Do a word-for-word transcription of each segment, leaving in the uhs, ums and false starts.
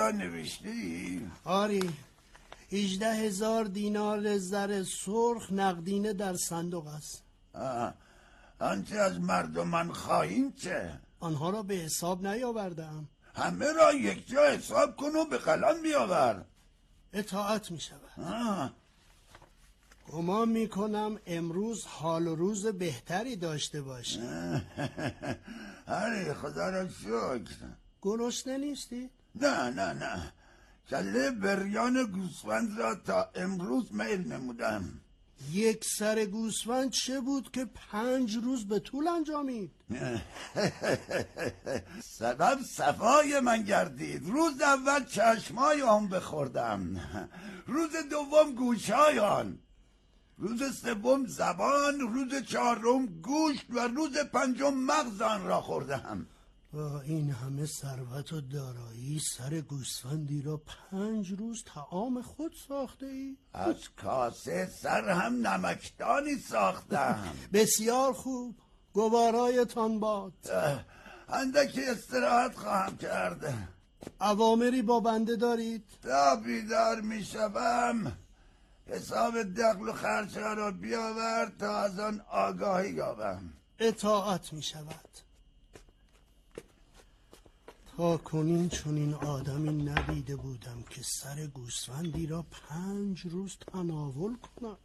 را نوشتی؟ آری، هجده هزار دینار زر سرخ نقدینه در صندوق است. آه. آنچه از مردمان خواهیم چه؟ آنها را به حساب نیاوردم. همه را یک جا حساب کن و به قلم بیاور. اطاعت می شود. آه. گمان می کنم امروز حال و روز بهتری داشته باشی. آره خدا را شکر. گرسنه نیستی؟ نه نه نه، کله بریان گوسفند را تا امروز میل نمودم. یک سر گوسفند چه بود که پنج روز به طول انجامید؟ سبب صفای من گردید. روز اول چشمای آن بخوردم، روز دوم گوشای آن، روز سوم زبان، روز چهارم گوشت و روز پنجم مغز آن را خوردم. با این همه ثروت و دارایی سر گوسفندی را پنج روز طعام خود ساخته ای؟ از کاسه سر هم نمکدانی ساختم. بسیار خوب، گوارایتان باد. اندکی استراحت خواهم کرد. اوامری با بنده دارید؟ تا بیدار می شوم حساب دخل و خرچ را بیاور تا از آن آگاهی یابم. اطاعت می شود. تا کنین چون این آدمی ندیده بودم که سر گوسفندی را پنج روز تناول کند.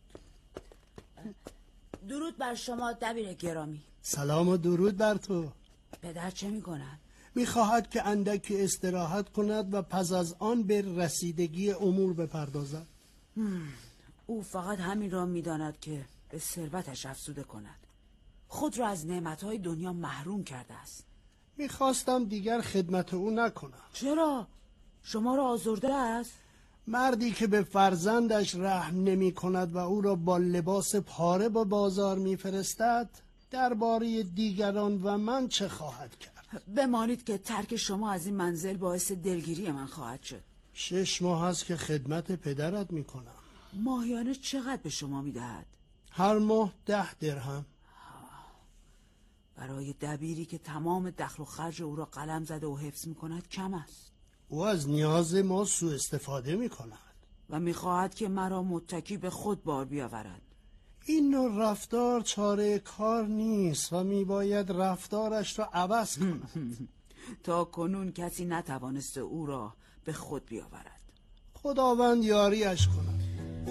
درود بر شما دبیر گرامی. سلام و درود بر تو. پدر چه می کنند؟ می خواهد که اندکی استراحت کند و پس از آن به رسیدگی امور بپردازد. او فقط همین را می داند که به ثروتش افزوده کند. خود را از نعمتهای دنیا محروم کرده است. میخواستم دیگر خدمت او نکنم. چرا؟ شما را آزرده است؟ مردی که به فرزندش رحم نمی کند و او را با لباس پاره به بازار میفرستد، درباره دیگران و من چه خواهد کرد؟ بمانید که ترک شما از این منزل باعث دلگیری من خواهد شد. شش ماه است که خدمت پدرت میکنم. ماهیانه چقدر به شما میدهد؟ هر ماه ده درهم. برای دبیری که تمام دخل و خرج او را قلم زده و حفظ می کند کم است. او از نیاز ما سوء استفاده می کند و می خواهد که مرا متکی به خود بار بیاورد. این نوع رفتار چاره کار نیست و می باید رفتارش را عوض کند. تا کنون کسی نتوانسته او را به خود بیاورد. خداوند یاریش کند.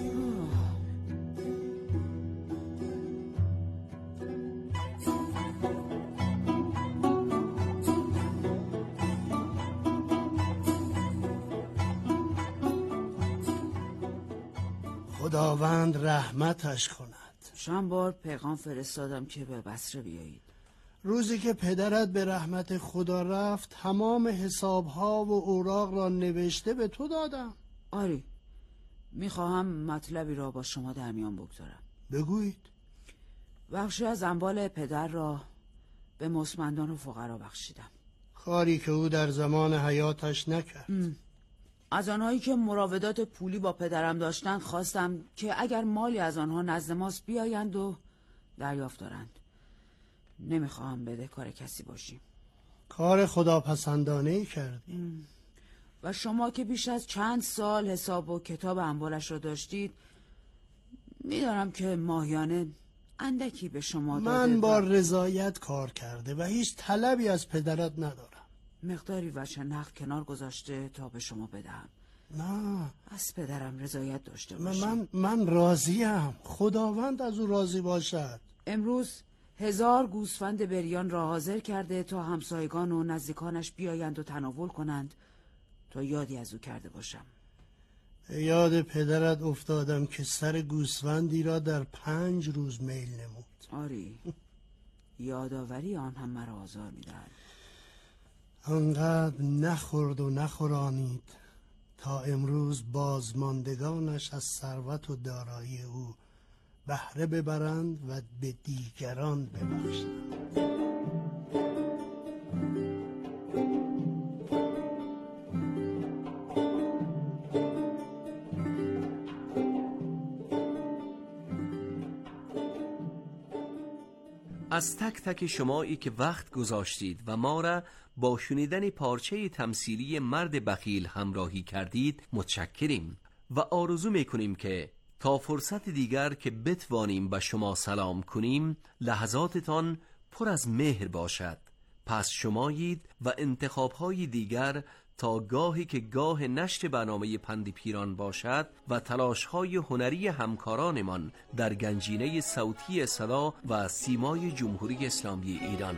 خداوند رحمتش کند. چند بار پیغام فرستادم که به بصره بیایید. روزی که پدرت به رحمت خدا رفت تمام حسابها و اوراق را نوشته به تو دادم. آری، میخواهم مطلبی را با شما در میان بگذارم. بگویید. بخشی از اموال پدر را به مستمندان و فقرا بخشیدم. کاری که او در زمان حیاتش نکرد. ام. از آنهایی که مراودات پولی با پدرم داشتند خواستم که اگر مالی از آنها نزد ماست بیایند و دریافت دارند. نمیخواهم بدهکار کسی باشیم. کار خداپسندانه‌ای کردی. و شما که بیش از چند سال حساب و کتاب اموالش را داشتید، میدانم که ماهیانه اندکی به شما داده. من با رضایت کار کرده و هیچ طلبی از پدرت ندارم. مقداری وجه نقد کنار گذاشته تا به شما بدهم. نه، از پدرم رضایت داشته باشید. من من راضیم. خداوند از او راضی باشد. امروز هزار گوسفند بریان را حاضر کرده تا همسایگان و نزدیکانش بیایند و تناول کنند تا یادی از او کرده باشم. یاد پدرت افتادم که سر گوسفندی را در پنج روز میل نمود. آری، یادآوری آن هم مرا آزار می‌دهد. انقدر نخورد و نخورانید تا امروز بازماندگانش از ثروت و دارایی او بهره ببرند و به دیگران ببخشند. از تک تک شمایی که وقت گذاشتید و ما را با شنیدن پارچه تمثیلی مرد بخیل همراهی کردید متشکریم و آرزو میکنیم که تا فرصت دیگر که بتوانیم به شما سلام کنیم لحظاتتان پر از مهر باشد. پس شمایید و انتخاب‌های دیگر تا گاهی که گاه نشر برنامه پند پیران باشد و تلاش‌های هنری همکارانمان در گنجینه صوتی صدا و سیمای جمهوری اسلامی ایران.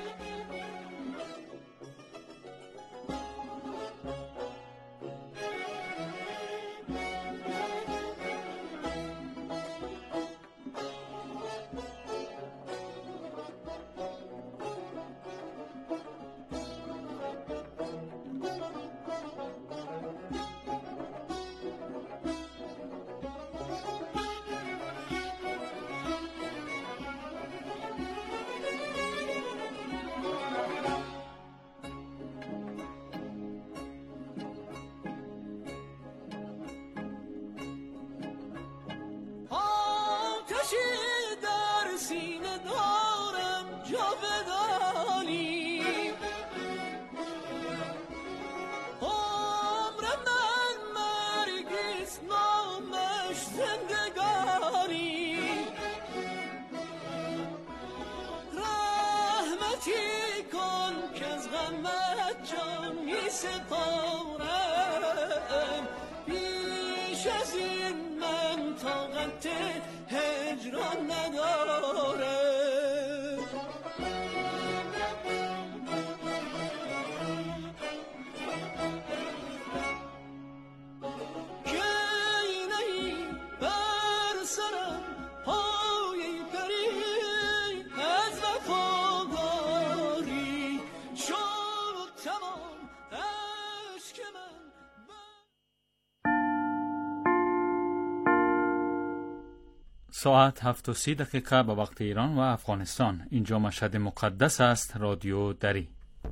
ساعت هفت و سی دقیقه به وقت ایران و افغانستان. اینجا مشهد مقدس است. رادیو دری.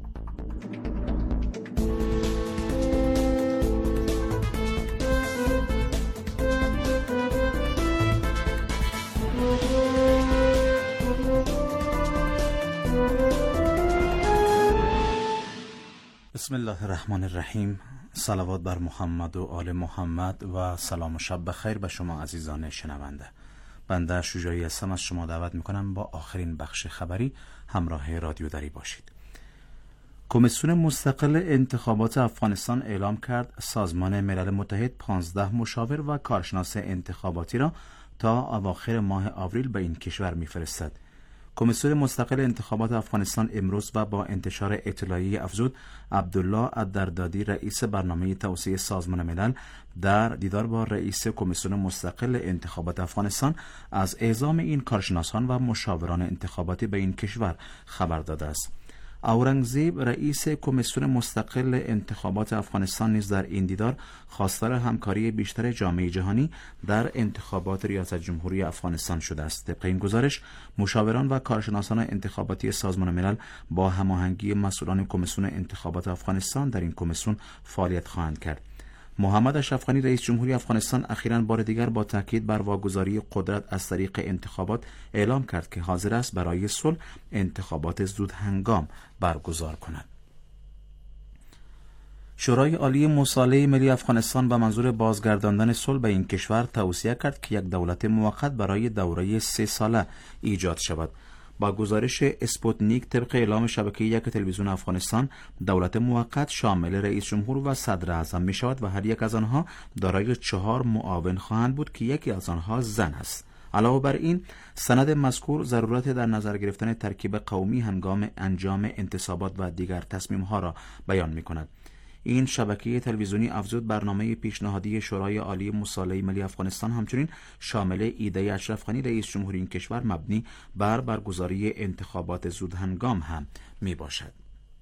بسم الله الرحمن الرحیم. صلوات بر محمد و آل محمد و سلام و شب بخیر به شما عزیزان شنونده. بنده شجاعی هستم، از شما دعوت میکنم با آخرین بخش خبری همراه رادیو دری باشید. کمیسیون مستقل انتخابات افغانستان اعلام کرد سازمان ملل متحد پانزده مشاور و کارشناس انتخاباتی را تا اواخر ماه آوریل به این کشور میفرستد. کمیسیون مستقل انتخابات افغانستان امروز و با انتشار اطلاعیه افزود عبدالله الدردادی رئیس برنامه توسعه سازمان ملل در دیدار با رئیس کمیسیون مستقل انتخابات افغانستان از اعزام این کارشناسان و مشاوران انتخاباتی به این کشور خبر داده است. اورنگزیب رئیس کمیسیون مستقل انتخابات افغانستان نیز در این دیدار خواستار همکاری بیشتر جامعه جهانی در انتخابات ریاست جمهوری افغانستان شده است. طبق این گزارش مشاوران و کارشناسان انتخاباتی سازمان ملل با هماهنگی مسئولان کمیسیون انتخابات افغانستان در این کمیسیون فعالیت خواهند کرد. محمد اشرف غنی رئیس جمهوری افغانستان اخیراً بار دیگر با تاکید بر واگذاری قدرت از طریق انتخابات اعلام کرد که حاضر است برای صلح انتخابات زود هنگام برگزار کند. شورای عالی مصالحه ملی افغانستان به منظور بازگرداندن صلح به این کشور توصیه کرد که یک دولت موقت برای دوره سه ساله ایجاد شود. با گزارش اسپوتنیک طبق اعلام شبکه یک تلویزیون افغانستان، دولت موقت شامل رئیس جمهور و صدر اعظم می شود و هر یک از آنها دارای چهار معاون خواهند بود که یکی از آنها زن است. علاوه بر این، سند مذکور ضرورت در نظر گرفتن ترکیب قومی هنگام انجام انتصابات و دیگر تصمیم‌ها را بیان می کند. این شبکه تلویزیونی افزود برنامه پیشنهادی شورای عالی مصالحه ملی افغانستان همچنین شامل ایده اشرف غنی رئیس جمهوری این کشور مبنی بر برگزاری انتخابات زود هنگام هم می باشد.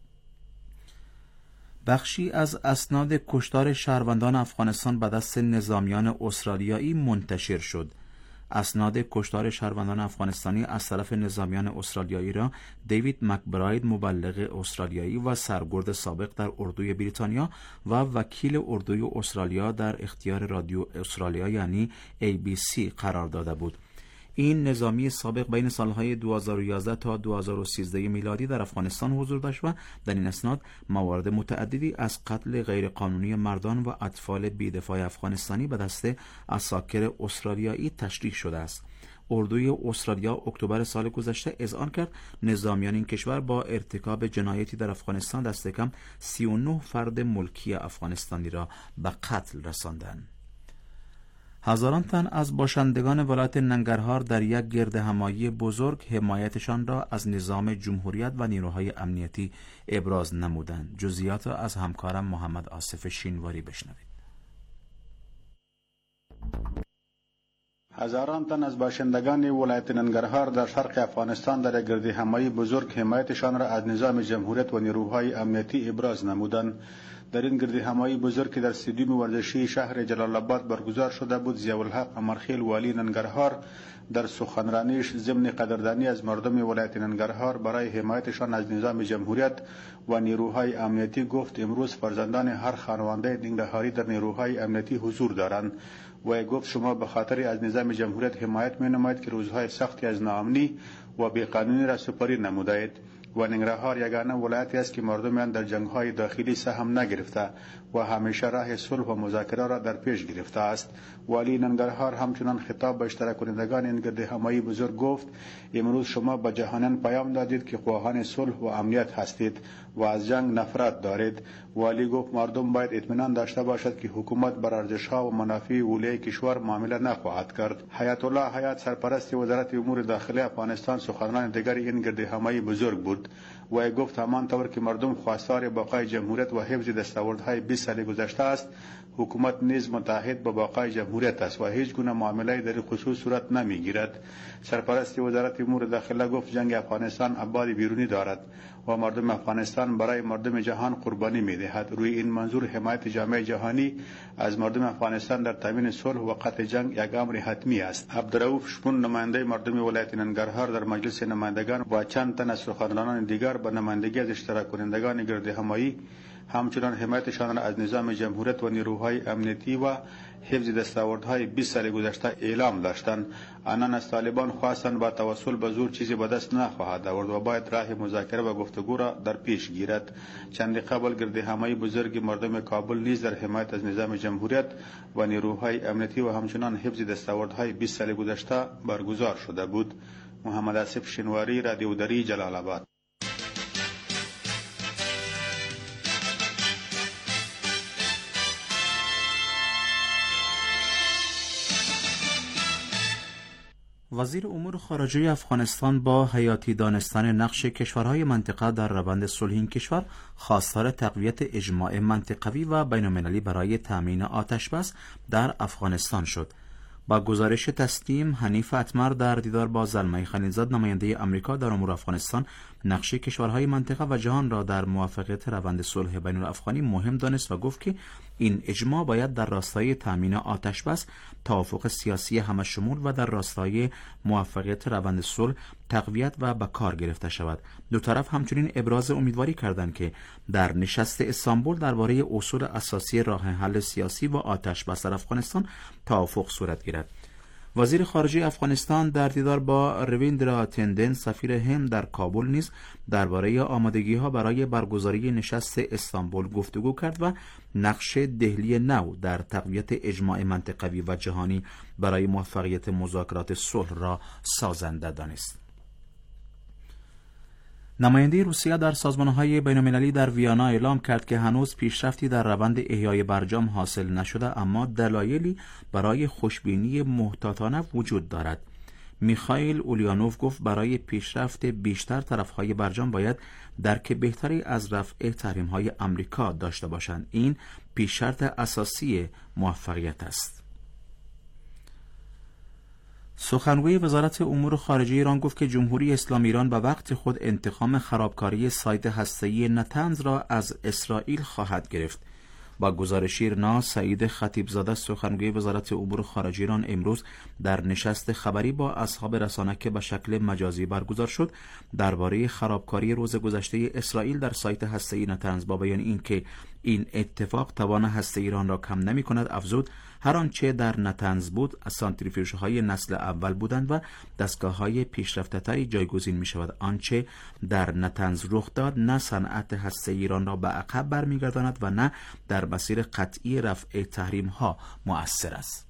بخشی از اسناد کشتار شهروندان افغانستان به دست نظامیان استرالیایی منتشر شد. اسناد کشتار شهروندان افغانستانی از طرف نظامیان استرالیایی را دیوید مکبراید مبلغ استرالیایی و سرگرد سابق در اردوی بریتانیا و وکیل اردوی استرالیا در اختیار رادیو استرالیا یعنی ای بی سی قرار داده بود. این نظامی سابق بین سالهای دو هزار و یازده تا دو هزار و سیزده میلادی در افغانستان حضور داشت و در این اسناد موارد متعددی از قتل غیرقانونی مردان و اطفال بی‌دفاع افغانستانی به دست عساکر استرالیایی تشریح شده است. اردوی استرالیا اکتبر سال گذشته اذعان کرد نظامیان این کشور با ارتکاب جنایتی در افغانستان دست کم سی و نه فرد ملکی افغانستانی را به قتل رساندند. هزاران تن از باشندگان ولایت ننگرهار در یک گردهمایی بزرگ حمایتشان را از نظام جمهوریت و نیروهای امنیتی ابراز نمودند. جزئیات را از همکارم محمد آصف شینواری بشنوید. هزاران تن از باشندگان ولایت ننگرهار در شرق افغانستان در گردهمایی بزرگ حمایتشان را از نظام جمهوریت و نیروهای امنیتی ابراز نمودند. در این گردهمایی بزرگ که در استادیوم ورزشی شهر جلال آباد برگزار شده بود، ضیاءالحق امرخیل والی ننگرهار در سخنرانیش ضمن قدردانی از مردم ولایت ننگرهار برای حمایتشان از نظام جمهوریت و نیروهای امنیتی گفت امروز فرزندان هر خانواده ننگرهاری در نیروهای امنیتی حضور دارند و گفت شما به خاطر از نظام جمهوریت حمایت می نمایید که روزهای سختی از ناامنی و بیقانونی را سپری نمودید و ننگرهار یگانه ولایتی است که مردم آن در جنگ‌های داخلی سهم نگرفته و همیشه راه صلح و مذاکره را در پیش گرفته است. والی ننگرهار همچنان خطاب به اشتراک کنندگان این گردهمایی بزرگ گفت امروز شما به جهانیان پیام دادید که خواهان صلح و امنیت هستید و از جنگ نفرت دارید. والی گفت مردم باید اطمینان داشته باشد که حکومت بر ارزش‌ها و منافع اولیه کشور معامله نخواهد کرد. حیات الله حیات سرپرست وزارت امور داخلی افغانستان سخنران دیگر این گردهمایی بزرگ بود و گفت همانطور که مردم خواستار بقای جمهوریت و حفظ دستاوردهای بیست سال گذشته است، حکومت نیز متعهد به بقای جمهوریت است و هیچ گونه معامله در این خصوص صورت نمیگیرد. سرپرست وزارت امور داخله گفت جنگ افغانستان ابعاد بیرونی دارد و مردم افغانستان برای مردم جهان قربانی می‌دهد. روی این منظور حمایت جامعه جهانی از مردم افغانستان در تامین صلح و قطع جنگ یک امر حتمی است. عبدالرؤوف شپون نماینده مردم ولایت ننگرهار در مجلس نمایندگان و چند تن از سخنرانان دیگر به نمایندگی از اشتراک کنندگان گردهمایی همچنان حمایتشان را از نظام جمهوریت و نیروهای امنیتی و حفظ دستاوردهای بیست سال گذشته اعلام داشتند. آنان از طالبان خواستند با توسل به زور چیزی به دست نخواهد آورد و باید راه مذاکره و گفتگو را در پیش گیرد. چند قبل گردهمایی بزرگ مردم کابل نیز در حمایت از نظام جمهوریت و نیروهای امنیتی و همچنان حفظ دستاوردهای بیست سال گذشته برگزار شده بود. محمد آصف شینواری، رادیو دری، جلال آباد. وزیر امور خارجه افغانستان با حیاتی دانستن نقش کشورهای منطقه در روند صلح این کشور خواستار تقویت اجماع منطقوی و بین‌المللی برای تامین آتش‌بس در افغانستان شد. با گزارش تسلیم، حنیف اتمر در دیدار با زلمه خلیلزاد نماینده آمریکا در امور افغانستان نقش کشورهای منطقه و جهان را در موفقیت روند صلح بین الافغانی مهم دانست و گفت که این اجماع باید در راستای تامین آتش‌بس، توافق سیاسی همه‌شمول و در راستای موفقیت روند صلح تقویت و به کار گرفته شود. دو طرف همچنین ابراز امیدواری کردند که در نشست استانبول درباره اصول اساسی راه حل سیاسی و آتش‌بس در افغانستان توافق صورت گیرد. وزیر خارجه افغانستان در دیدار با رویندرا تندن سفیر هند در کابل نیز درباره آمادگی‌ها برای برگزاری نشست استانبول گفتگو کرد و نقش دهلی نو در تقویت اجماع منطقوی و جهانی برای موفقیت مذاکرات صلح را سازنده دانست. نماینده روسیه در سازمان‌های بین‌المللی در ویانا اعلام کرد که هنوز پیشرفتی در روند احیای برجام حاصل نشده، اما دلایلی برای خوشبینی محتاطانه وجود دارد. میخائیل اولیانوف گفت برای پیشرفت بیشتر طرف‌های برجام باید درک بهتری از رفع تحریم‌های آمریکا داشته باشند. این پیش شرط اساسی موفقیت است. سخنگوی وزارت امور خارجه ایران گفت که جمهوری اسلامی ایران به وقت خود انتقام خرابکاری سایت هسته‌ای نتنز را از اسرائیل خواهد گرفت. با گزارش ایرنا، سعید خطیبزاده سخنگوی وزارت امور خارجه ایران امروز در نشست خبری با اصحاب رسانه که به شکل مجازی برگزار شد درباره خرابکاری روز گذشته اسرائیل در سایت هسته‌ای نتنز با بیان اینکه این اتفاق توان هسته ایران را کم نمی کند. افزود هر آنچه در نتنز بود از سانتریفیوژهای نسل اول بودند و دستگاه‌های پیشرفته‌تری جایگزین می شود. آنچه در نتنز رخ داد نه صنعت هسته ایران را به عقب برمیگرداند و نه در مسیر قطعی رفع تحریم‌ها مؤثر است.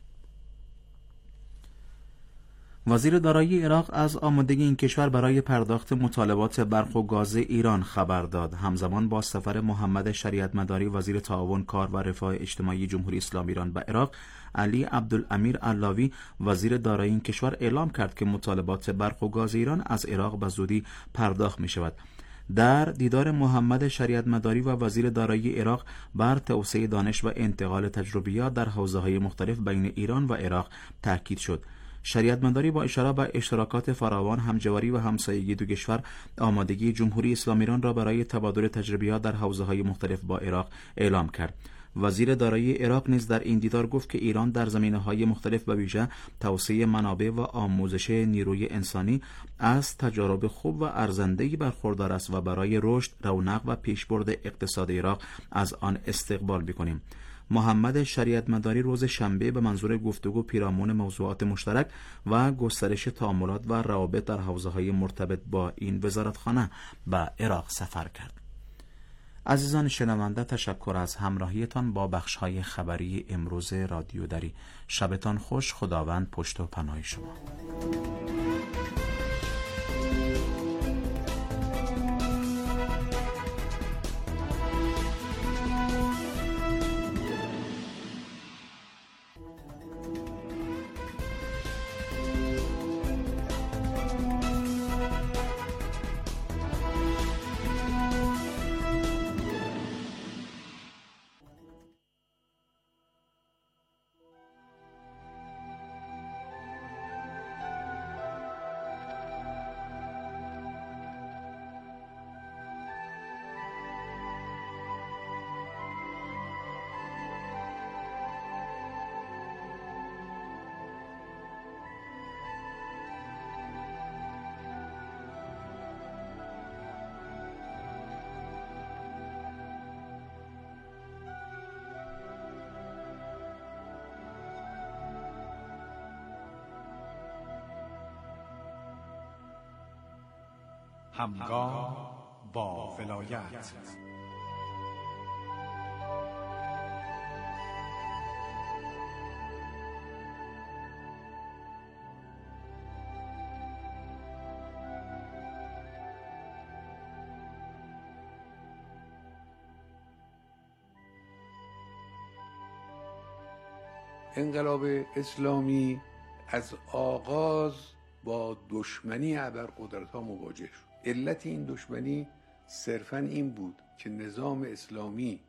وزیر دارایی عراق از آمادگی این کشور برای پرداخت مطالبات برق و گاز ایران خبر داد. همزمان با سفر محمد شریعت مداری وزیر تعاون کار و رفاه اجتماعی جمهوری اسلامی ایران به عراق، علی عبدالامیر علاوی وزیر دارایی این کشور اعلام کرد که مطالبات برق و گاز ایران از عراق به زودی پرداخت می شود. در دیدار محمد شریعت مداری و وزیر دارایی عراق بر توسعه دانش و انتقال تجربیات در حوزه‌های مختلف بین ایران و عراق تاکید شد. شریعت مداری با اشاره به اشتراکات فراوان، همجواری و همسایگی دو کشور، آمادگی جمهوری اسلامی ایران را برای تبادل تجربیات در حوزه‌های مختلف با عراق اعلام کرد. وزیر دارایی عراق نیز در این دیدار گفت که ایران در زمینه‌های مختلف به ویژه توسعه منابع و آموزش نیروی انسانی از تجارب خوب و ارزنده‌ای برخوردار است و برای رشد، رونق و پیشبرد اقتصاد عراق از آن استقبال می‌کنیم. محمد شریعت مداری روز شنبه به منظور گفتگو پیرامون موضوعات مشترک و گسترش تعاملات و روابط در حوزه‌های مرتبط با این وزارتخانه به عراق سفر کرد. عزیزان شنونده، تشکر از همراهیتان با بخش‌های خبری امروز رادیو دری. شبتان خوش. خداوند پشت و پناه شما. همگام با ولایت. انقلاب اسلامی از آغاز با دشمنی ابرقدرت‌ها مواجه شد. علت این دشمنی صرفاً این بود که نظام اسلامی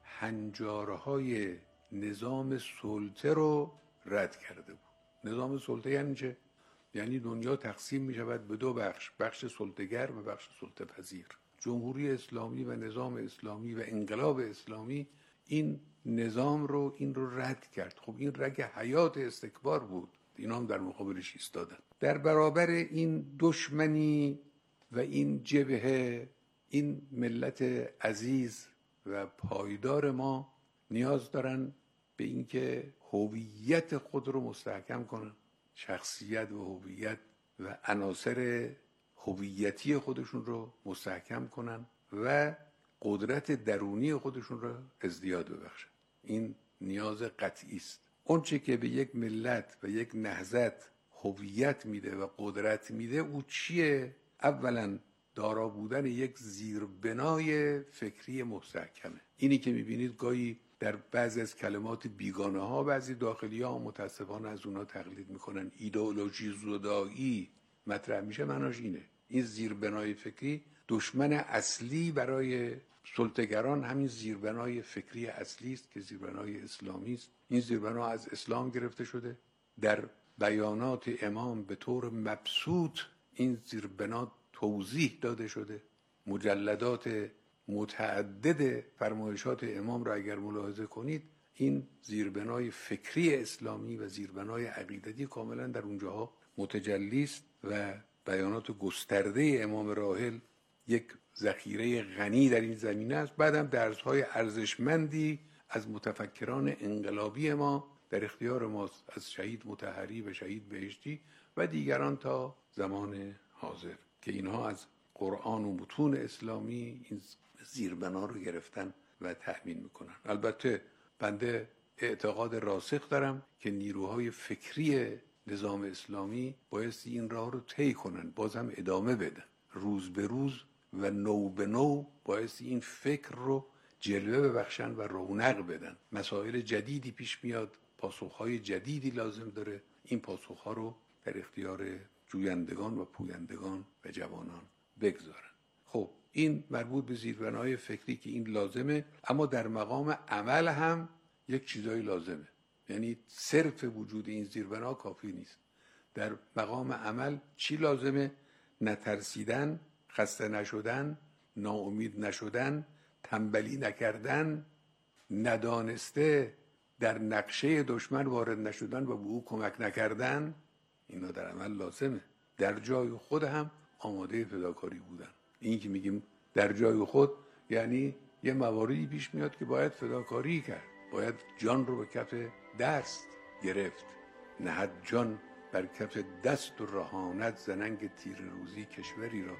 هنجارهای نظام سلطه رو رد کرده بود. نظام سلطه یعنی چه؟ یعنی دنیا تقسیم می شود به دو بخش، بخش سلطه‌گر و بخش سلطه پذیر. جمهوری اسلامی و نظام اسلامی و انقلاب اسلامی این نظام رو این رو رد کرد. خب این رگ حیات استکبار بود، اینا هم در مقابلش ایستادن. در برابر این دشمنی و این جبهه، این ملت عزیز و پایدار ما نیاز دارن به اینکه هویت خود رو مستحکم کنن، شخصیت و هویت و عناصر هویتی خودشون رو مستحکم کنن و قدرت درونی خودشون رو ازدیاد ببخشن. این نیاز قطعی است. اون چه که به یک ملت و یک نهضت هویت میده و قدرت میده او چیه؟ اولا دارا بودن یک زیربنای فکری مستحکمه. اینی که میبینید گاهی در بعضی از کلمات بیگانه ها بعضی داخلی ها متاسفانه از اونها تقلید میکنن، ایدئولوژی زدایی مطرح میشه، معناش اینه. این زیربنای فکری دشمن اصلی برای سلطه‌گران همین زیربنای فکری اصلی است که زیربنای اسلامی است. این زیربنا از اسلام گرفته شده. در بیانات امام به طور مبسوط این زیربنا توضیح داده شده. مجلدات متعدد فرمایشات امام را اگر ملاحظه کنید، این زیربنای فکری اسلامی و زیربنای عقیدتی کاملا در اونجاها متجلی است و بیانات گسترده امام راحل یک ذخیره غنی در این زمینه است. بعدم درس‌های ارزشمندی از متفکران انقلابی ما در اختیار ماست، از شهید مطهری و شهید بهشتی و دیگران تا زمان حاضر که اینها از قرآن و متون اسلامی این زیربنا رو گرفتن و تأمین میکنن. البته بنده اعتقاد راسخ دارم که نیروهای فکری نظام اسلامی بایستی این راه رو طی کنن، بازم ادامه بدن، روز به روز و نو به نو بایستی این فکر رو جلوه ببخشن و رونق بدن. مسائل جدیدی پیش میاد، پاسخهای جدیدی لازم داره، این پاسخها رو در اختیار جویندگان و پویندگان و جوانان بگذارن. خب این مربوط به زیربنای فکری که این لازمه، اما در مقام عمل هم یک چیزایی لازمه. یعنی صرف وجود این زیربنا کافی نیست. در مقام عمل چی لازمه؟ نترسیدن، خسته نشدن، ناامید نشدن، تنبلی نکردن، ندانسته در نقشه دشمن وارد نشدن و به او کمک نکردن. اینا در عمل لازمه. در جای خود هم آماده فداکاری بودن. این که میگیم در جای خود یعنی یه مواردی پیش میاد که باید فداکاری کرد، باید جان رو به کف دست گرفت، نهد جان بر کف دست و رهانت زننگ تیر روزی کشوری را.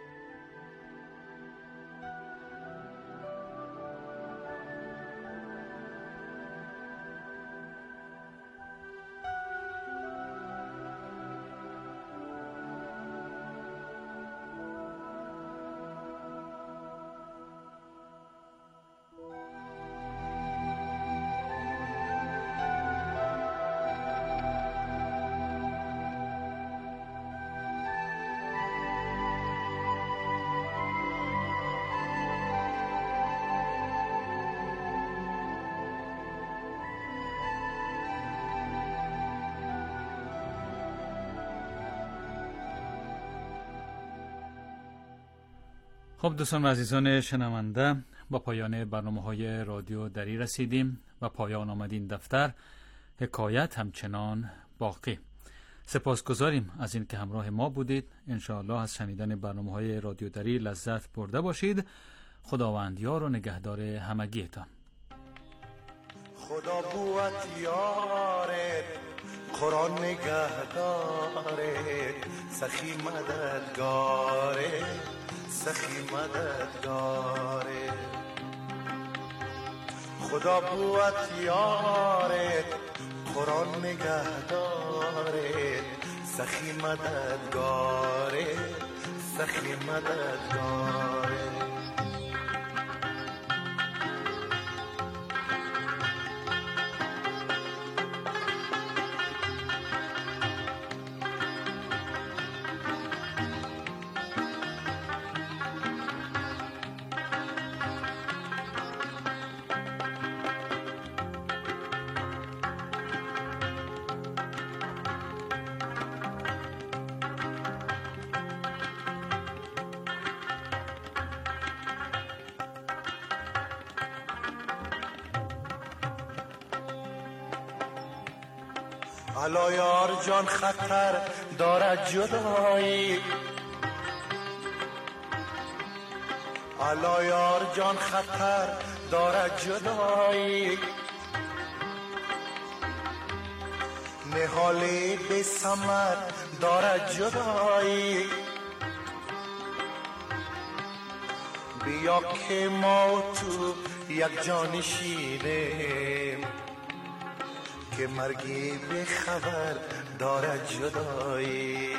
خب دوستان و عزیزان شنونده، با پایان برنامه‌های رادیو دری رسیدیم و پایان آمد این دفتر. حکایت همچنان باقی. سپاسگزاریم از این که همراه ما بودید. انشاءالله از شنیدن برنامه‌های رادیو دری لذت برده باشید. خداوند یار و نگهدار همگیتان. خدا بوت یارت، قرآن نگهدارت، سخی مددگارت، سخی مددگارت. خدا بوت یارت، قرآن نگهدارت، سخی مددگارت، سخی مددگارت. الا یار جان خطر دارد جدایی، الا یار جان خطر دارد جدایی، نهالی بی ثمر دارد جدایی. بیا که ما تو یک جانشینیم، که مرگی به خبر دارد جدایی.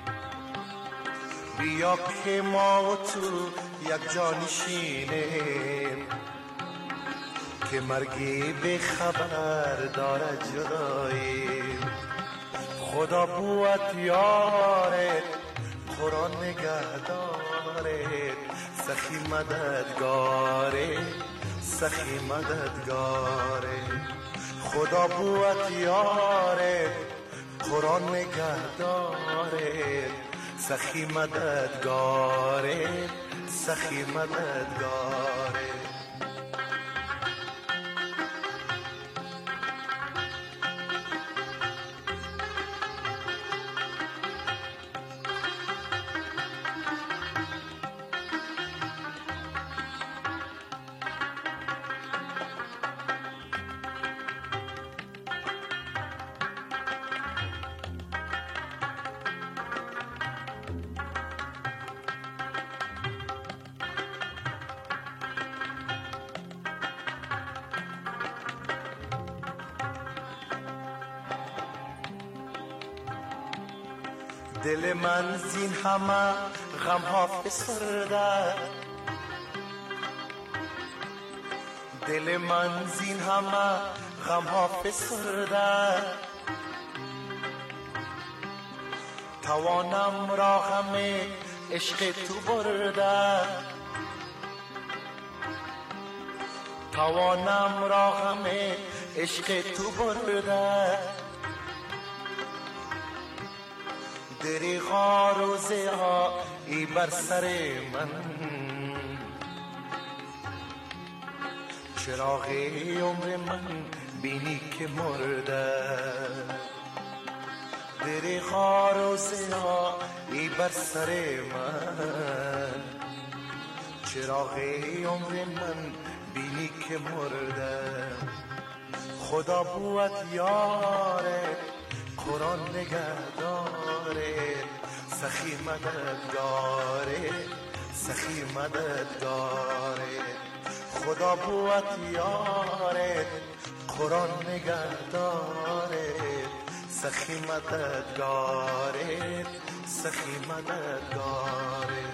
بیا که ما تو یک جانشینیم، که مرگی به خبر دارد جدایی. خدا بوت یارت، قرآن نگهدارت، سخی مددگارت، سخی مددگارت. خدا بوت یارت، قرآن نگهدارت، سخی مددگارت، سخی مددگارت. دل من زین همه غم ها فسرده، دل من زین همه غم ها فسرده، توانم را غم عشق تو برده، توانم را غم عشق تو برده، دریغا روزه ها ای بر سر من، چراغ عمر من بینی که مرده، دریغا روزه ها ای بر سر من، چراغ عمر من بینی که مرده. خدا بود یاره قرآن نگهداره، سخی مدد داره، سخی مدد داره. خدا بود یاره قرآن نگهداره، سخی مدد داره، سخی مدد داره.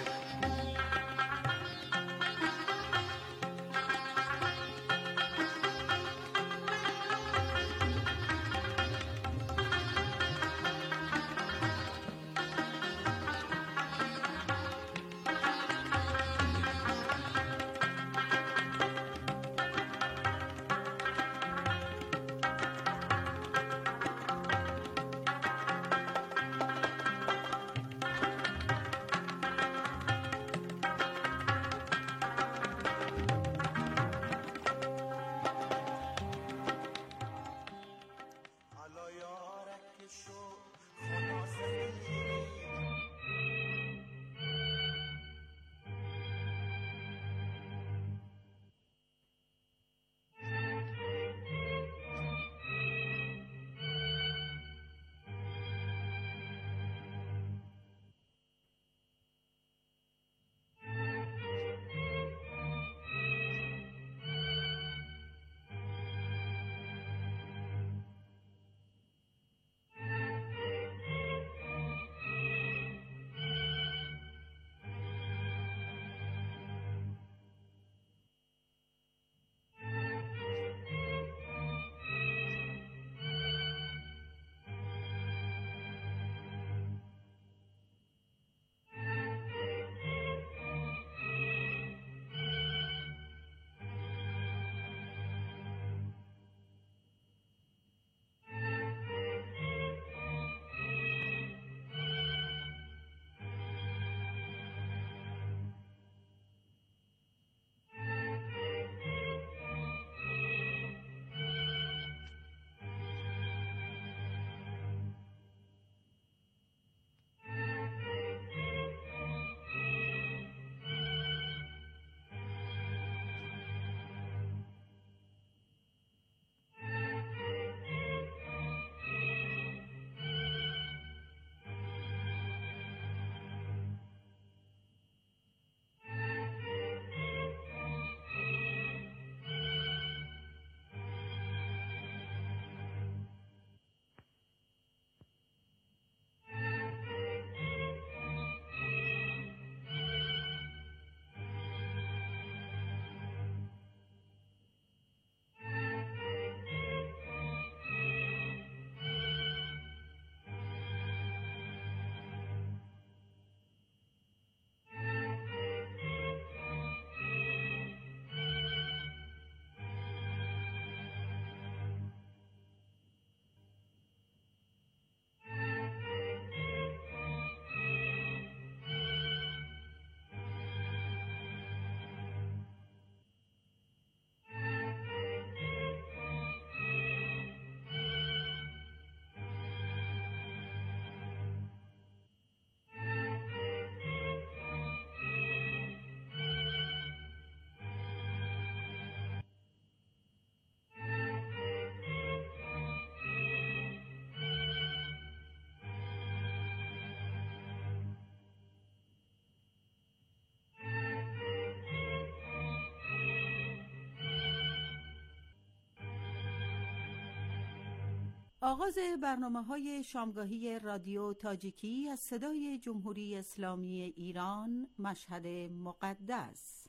آغاز برنامه‌های شامگاهی رادیو تاجیکی از صدای جمهوری اسلامی ایران، مشهد مقدس.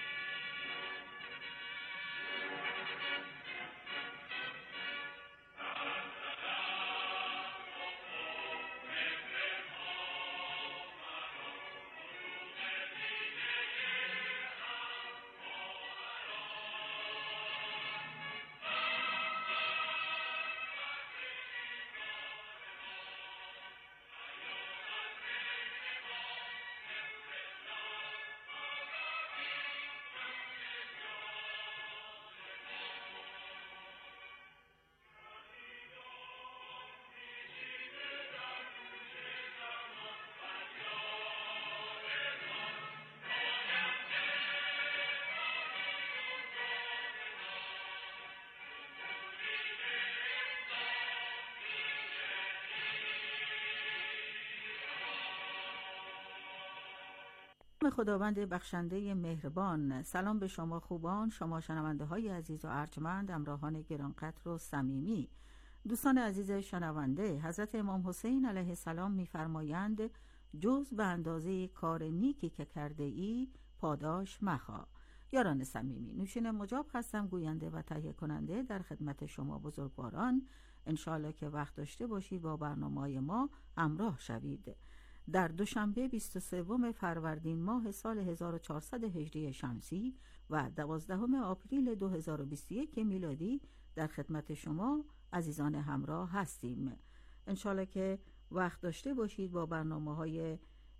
خداوند بخشنده مهربان، سلام به شما خوبان، شما شنونده های عزیز و ارجمند، همراهان گرانقدر و صمیمی. دوستان عزیز شنونده، حضرت امام حسین علیه السلام می‌فرمایند جز به اندازه کار نیکی که کرده ای پاداش مخواه. یاران صمیمی، نوشین مجاب هستم، گوینده و تهیه کننده در خدمت شما بزرگواران. انشاءالله که وقت داشته باشید با برنامه‌های ما همراه شوید. در دوشنبه بیست و سوم فروردین ماه سال هزار و چهارصد هجری شمسی و دوازدهم آپریل دو هزار و بیست و یک میلادی در خدمت شما عزیزان همراه هستیم. انشالله که وقت داشته باشید با برنامه‌های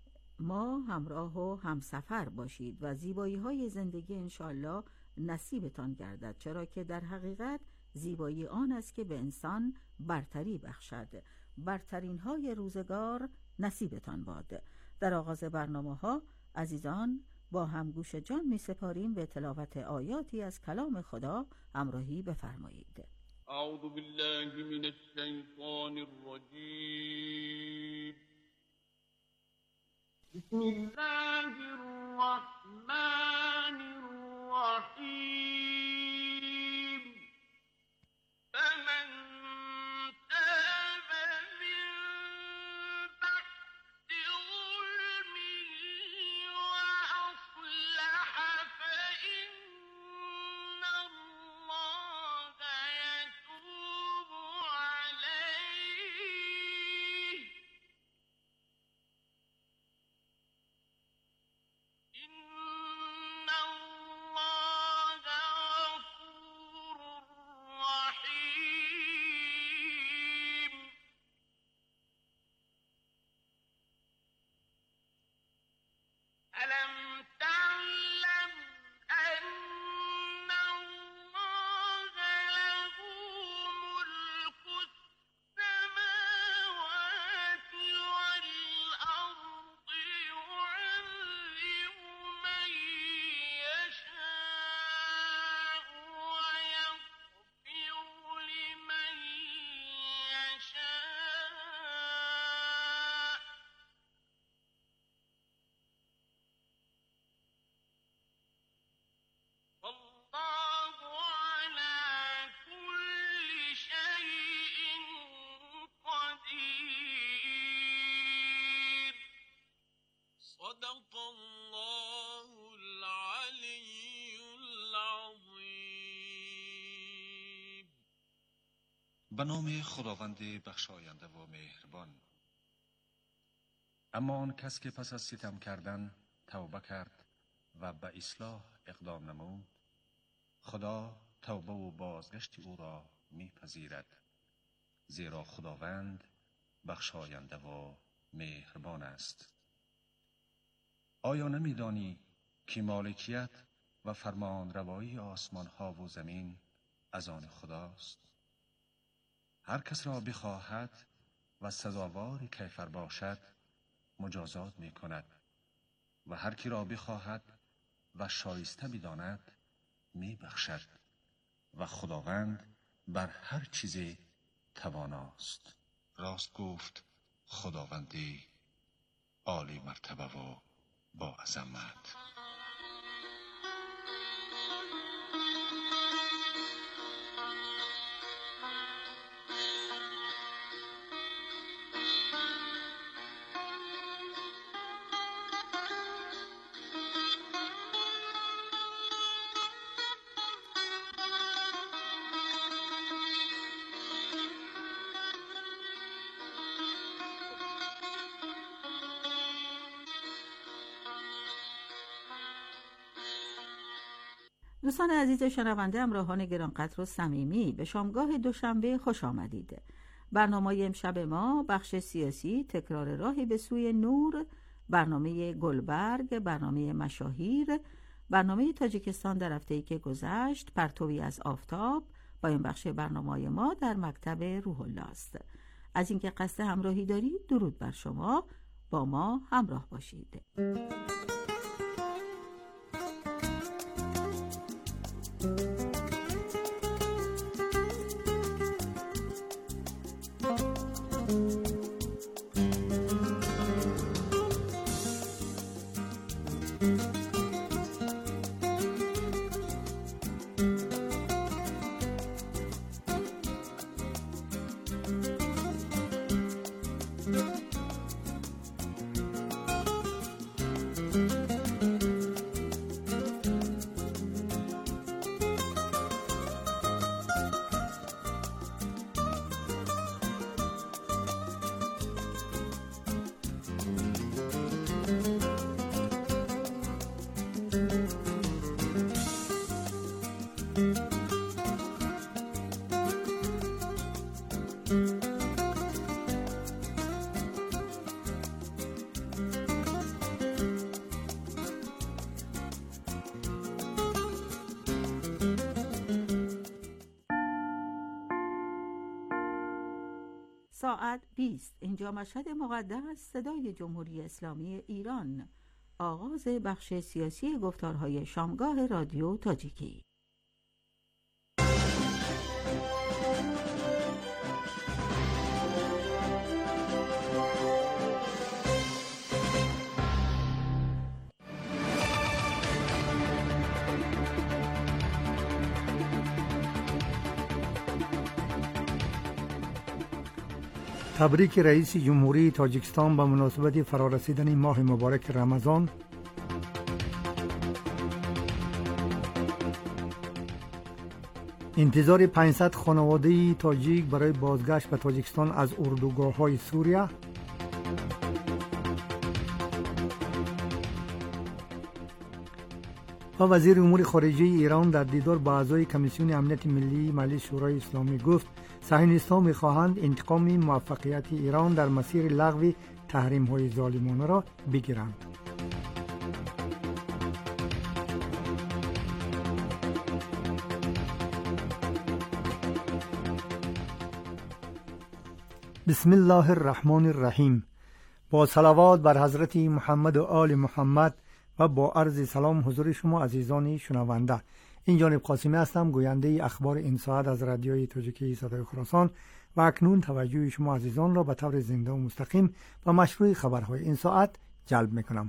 ما همراه و همسفر باشید و زیبایی های زندگی انشالله نصیبتان گردد، چرا که در حقیقت زیبایی آن است که به انسان برتری بخشد. برترین های روزگار نصیبتان باد. در آغاز برنامه ها عزیزان با هم گوش جان می سپاریم به تلاوت آیاتی از کلام خدا. همراهی بفرمایید. اعوذ بالله من الشیطان الرجیم. بسم الله الرحمن الرحیم. فمن تاب من بعد ظلمه وأصلح فإن الله يتوب عليه. إن الله غفور رحيم. ألم تعلم أن الله له ملك السماوات والأرض يعذب من يشاء ويغفر لمن يشاء. والله على كل شيء قدير. صدق الله العلي العظيم. به نام خداوند بخشاینده و مهربان. اما آن کس که پس از ستم کردن توبه کرد و به اصلاح اقدام نمود، خدا توبه و بازگشت او را میپذیرد، زیرا خداوند بخشاینده و مهربان است. آیا نمیدانی که مالکیت و فرمان روایی آسمان ها و زمین از آن خداست؟ هر کس را بخواهد و سزاوار کیفر باشد مجازات می کند و هر کی را بخواهد و شایسته بداند می بخشد و خداوند بر هر چیزی تواناست. راست گفت خداوندی عالی مرتبه و با عظمت. دوستان عزیز شنونده، همراهان گرانقدر و صمیمی، به شامگاه دوشنبه خوش آمدید. برنامه امشب ما بخش سیاسی، تکرار راهی به سوی نور، برنامه گلبرگ، برنامه مشاهیر، برنامه تاجیکستان در هفته‌ای که گذشت، پرتوی از آفتاب با این بخش برنامه ما در مکتب روح الله است. از اینکه قصد همراهی دارید درود بر شما، با ما همراه باشید. ساعت بیست. اینجا مشهد مقدس، صدای جمهوری اسلامی ایران. آغاز بخش سیاسی گفتارهای شامگاه رادیو تاجیکی. تبریک رئیس جمهوری تاجیکستان به مناسبت فرارسیدن ماه مبارک رمضان. انتظار پانصد خانواده تاجیک برای بازگشت به تاجیکستان از اردوگاه‌های سوریه. و وزیر امور خارجه ایران در دیدار با اعضای کمیسیون امنیت ملی مجلس شورای اسلامی گفت صهیونیست‌ها می‌خواهند انتقام موفقیت ایران در مسیر لغو تحریم‌های ظالمانه را بگیرند. بسم الله الرحمن الرحیم. با صلوات بر حضرت محمد و آل محمد و با عرض سلام حضور شما عزیزان شنونده. این جانب قاسمی هستم، گوینده اخبار این ساعت از رادیوی تاجیکی صدای خراسان و اکنون توجه شما عزیزان را به طور زنده و مستقیم و مشروع خبرهای این ساعت جلب میکنم.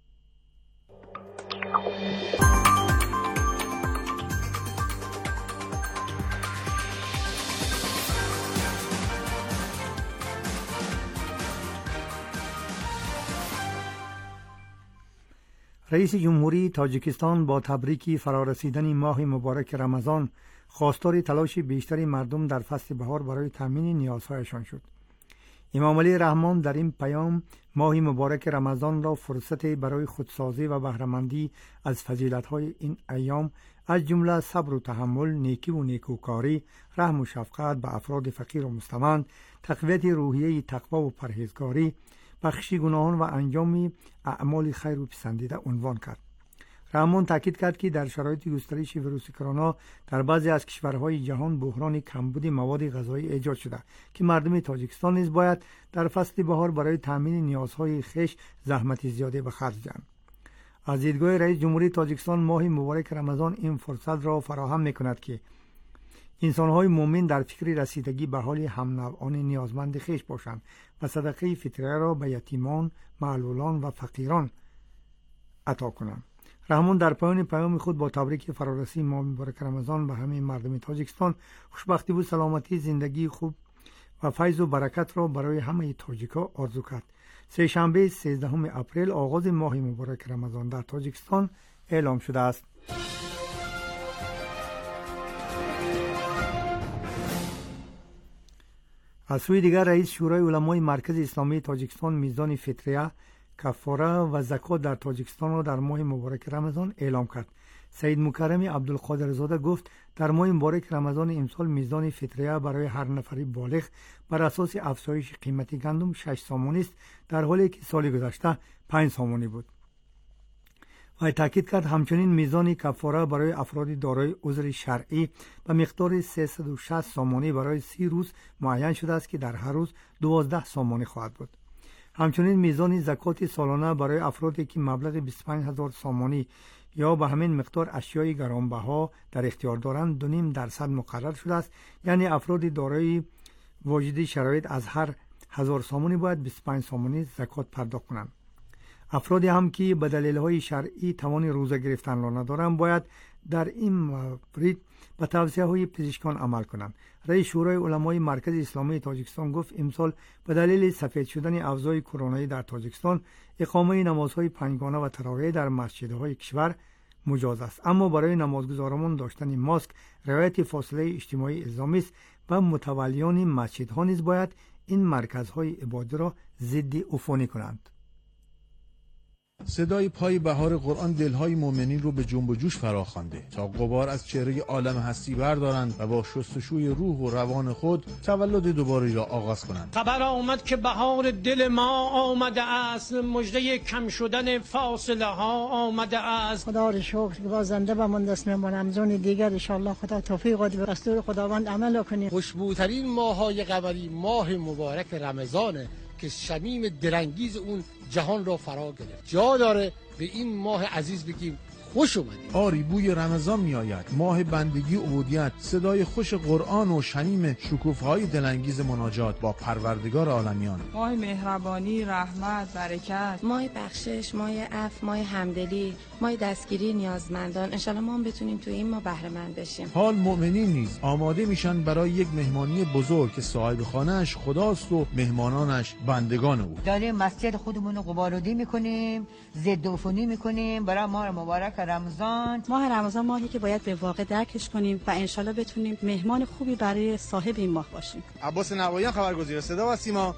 رئیس جمهوری تاجیکستان با تبریک فرارسیدن ماه مبارک رمضان خواستار تلاش بیشتری مردم در فصل بهار برای تامین نیازهایشان شد. امام علی رحمان در این پیام ماه مبارک رمضان را فرصت برای خودسازی و بهره‌مندی از فضیلت‌های این ایام از جمله صبر و تحمل، نیکی و نیکوکاری، رحم و شفقت به افراد فقیر و مستمند، تقویت روحیه تقوا و پرهیزگاری، بخشی گناهان و انجام اعمال خیر و پسندیده عنوان کرد. رحمان تاکید کرد که در شرایط گسترش ویروس کرونا در بعضی از کشورهای جهان بحران کمبود مواد غذایی ایجاد شده که مردم تاجیکستان نیز باید در فصل بهار برای تامین نیازهای خویش زحمت زیاده به خرج دهند. از دیدگاه رئیس جمهوری تاجیکستان ماه مبارک رمضان این فرصت را فراهم می‌کند که انسان‌های مؤمن در فکر رسیدگی به حال هم‌نوعان نیازمند خویش باشند و صدقه فطریه را به یتیمان، معلولان و فقیران عطا کنند. رحمان در پایان پیام خود با تبریک فرارسی ماه مبارک رمضان به همه مردم تاجیکستان خوشبختی و سلامتی، زندگی خوب و فیض و برکت را برای همه تاجیک‌ها آرزو کرد. سه شنبه سیزدهم اپریل آغاز ماه مبارک رمضان در تاجیکستان اعلام شده است. از سوی دیگر رئیس شورای علمای مرکز اسلامی تاجیکستان میزان فطریه، کفاره و زکات در تاجیکستان را در ماه مبارک رمضان اعلام کرد. سید مکرم عبدالقادر زاده گفت در ماه مبارک رمضان امسال میزان فطریه برای هر نفری بالغ بر اساس افزایش قیمت گندم شش سامانی است، در حالی که سال گذشته پنج سامانی بود. و تاکید کرد همچنین میزان کفاره برای افراد دارای عذر شرعی به مقدار سیصد و شصت سامانی برای سی روز معین شده است که در هر روز دوازده سامانی خواهد بود. همچنین میزان زکات سالانه برای افرادی که مبلغ بیست و پنج هزار سامانی یا به همین مقدار اشیای گرانبها در اختیار دارند دو نیم درصد مقرر شده است، یعنی افراد دارای واجد شرایط از هر هزار سامانی باید بیست و پنج سامانی زکات پرداخت کنند. افرادی هم که به دلایل شرعی توان روزه گرفتن را ندارند باید در این مورد به توصیه های پزشکان عمل کنند. رئیس شورای علمای مرکز اسلامی تاجیکستان گفت امسال به دلیل سفید شدن اوضاع کرونایی در تاجیکستان اقامه نمازهای پنجگانه و تراویح در مسجدهای کشور مجاز است، اما برای نمازگزاران داشتن ماسک، رعایت فاصله اجتماعی الزامی است و متولیان مسجدها نیز باید این مرکزهای عبادی را ضد عفونی کنند. صدای پای بهار قرآن دلهای مؤمنین رو به جنب و جوش فراخوانده تا غبار از چهره عالم هستی بردارند و با شستشوی روح و روان خود تولد دوباره را آغاز کنند. خبر آمد که بهار دل ما آمده است، مژده کم شدن فاصله ها آمده است. خدا را شکر که با زنده بمانده است. ما رمضان دیگر ان شاء الله خدا توفیق بده، دستور خداوند عمل کنیم. خوشبوترین ماه‌های قمری ماه مبارک رمضانه که شمیم درنگیز اون جهان را فرا گرفت. جا داره به این ماه عزیز بگیم خوش اومدید. آری بوی رمضان می آید، ماه بندگی و عبودیت، صدای خوش قرآن و شنیم شکوفه‌های دلانگیز مناجات با پروردگار عالمیان. ماه مهربانی، رحمت، برکت، ماه بخشش، ماه عفو، ماه همدلی، ماه دستگیری نیازمندان. انشالله ما هم بتونیم تو این ماه بهره مند بشیم. حال مؤمنین نیز آماده میشن برای یک مهمانی بزرگ که صاحب خانه‌اش خداست و مهمانانش بندگان او. داریم مسجد خودمون رو غبارآلودی میکنیم، ضد عفونی میکنیم برای ماه مبارک رمضان. ماه رمضان ماهی که باید به واقع درکش کنیم و انشالله بتونیم مهمان خوبی برای صاحب این ماه باشیم. عباس نوایان، خبرگزاری صدا و سیما.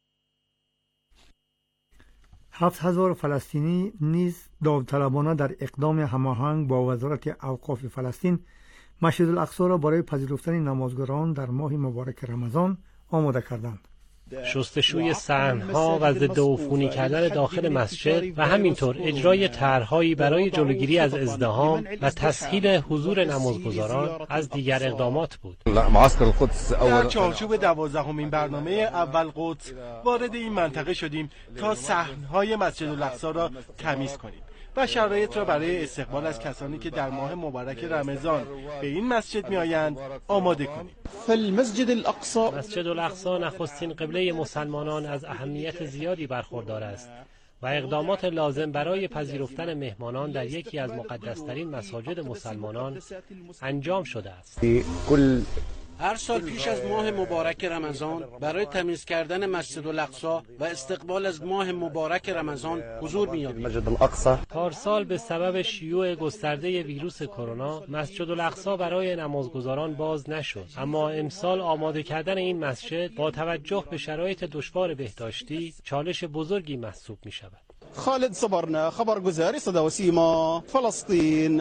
هفت هزار فلسطینی نیز داوطلبانه در اقدام هماهنگ با وزارت اوقاف فلسطین مسجد الاقصی را برای پذیرفتن نمازگزاران در ماه مبارک رمضان آماده کردند. شستشوی صحن‌ها و ضد عفونی کردن داخل مسجد و همینطور اجرای طرح‌هایی برای جلوگیری از ازدحام و تسهیل حضور نمازگزاران از دیگر اقدامات بود. معسكر القدس در چارچوب دوازدهمین برنامه اول قدس وارد این منطقه شدیم تا صحن‌های مسجد الاقصی را تمیز کنیم و شرایط را برای استقبال از کسانی که در ماه مبارک رمضان به این مسجد می‌آیند آماده کنیم. مسجد الاقصی مسجد الاقصی نخستین قبله مسلمانان از اهمیت زیادی برخوردار است و اقدامات لازم برای پذیرفتن مهمانان در یکی از مقدس‌ترین مساجد مسلمانان انجام شده است. هر سال پیش از ماه مبارک رمضان برای تمیز کردن مسجد الاقصی و استقبال از ماه مبارک رمضان حضور می‌یابیم. پارسال به سبب شیوع گسترده ویروس کرونا مسجد الاقصی برای نمازگزاران باز نشد، اما امسال آماده کردن این مسجد با توجه به شرایط دشوار بهداشتی چالش بزرگی محسوب می‌شود. خالد صبرنا، خبرگزاری صدا و سیما، فلسطین.